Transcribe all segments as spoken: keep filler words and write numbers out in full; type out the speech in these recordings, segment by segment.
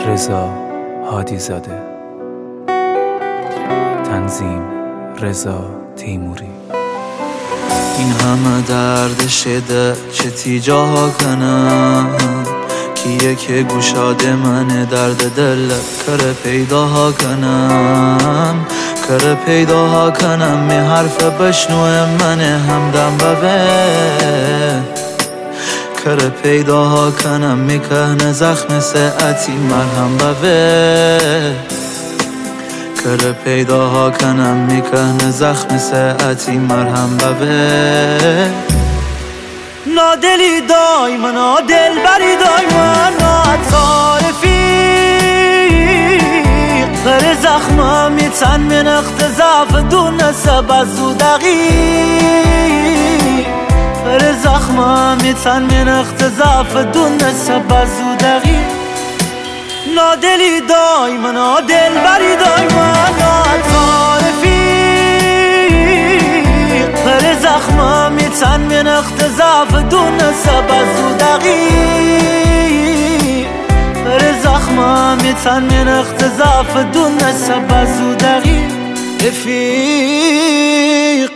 رضا هادی زاده. تنظیم رضا تیموری. این همه درد شده چه تیجاها کنم، کیه که گوشاد من درد دل کره پیداها کنم، کره پیداها کنم. می حرف بشنو من همدم ببه، کره پیداها کنم. می کهنه زخم ساعتی مرهم ببه، کره پیداها کنم. می کهنه زخم ساعتی مرهم ببه. نادلی دایما نادل بری دایما ناتعارفی، غیر زخمم میتن من اختزاف دون سبب زودقی، غیر زخمم میتن من اختزاف دون سبب زودقی. نادلی دایما نادل بری دایما ناتعارفی، غیر زخمم میتن من اختزاف دون سبب زودقی، غیر زخمم میتن من اختزاف دون سبب زودقی. رفیق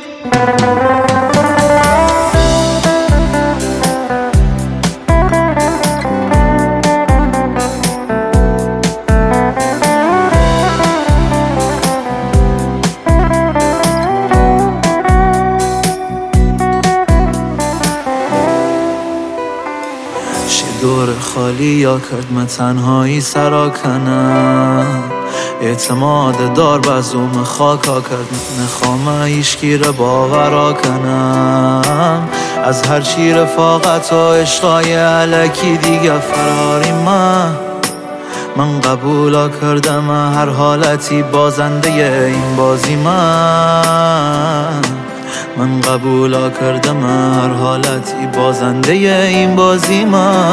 دور خالی یا کرد من تنهایی سرا کنم، اعتماد دار بزوم خاکا کرد نخوام ایشکی را باورا کنم. از هر چی رفاقت و عشقای علکی دیگه فراری من، من قبولا کردم هر حالتی بازنده این بازی من، من قبولا کردم هر حالتی بازنده این بازی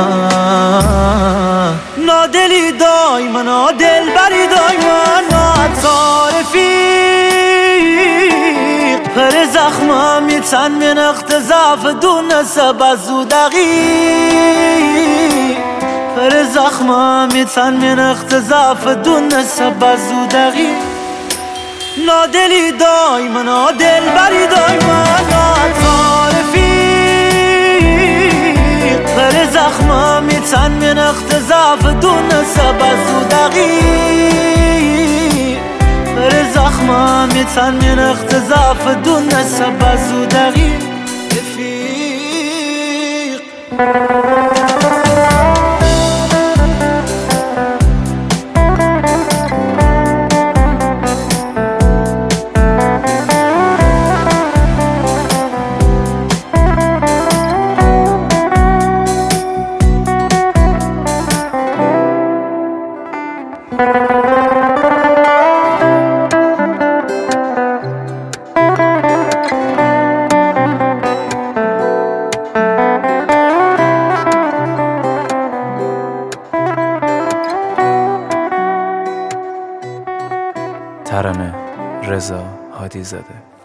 من. نادلی دایما نادل بری دایما ناتعارفی، غیر زخمم میتن من اختزاف دون سبب زودقی، غیر زخمم میتن من اختزاف دون سبب زودقی. نادلی دایما نادل بری دایما ناتعارفی، غیر زخمم میتن من اختزاف دون سبب زودقی، غیر زخمم میتن من اختزاف دون سبب زودقی. رفیق ترانه رضا هادی زاده.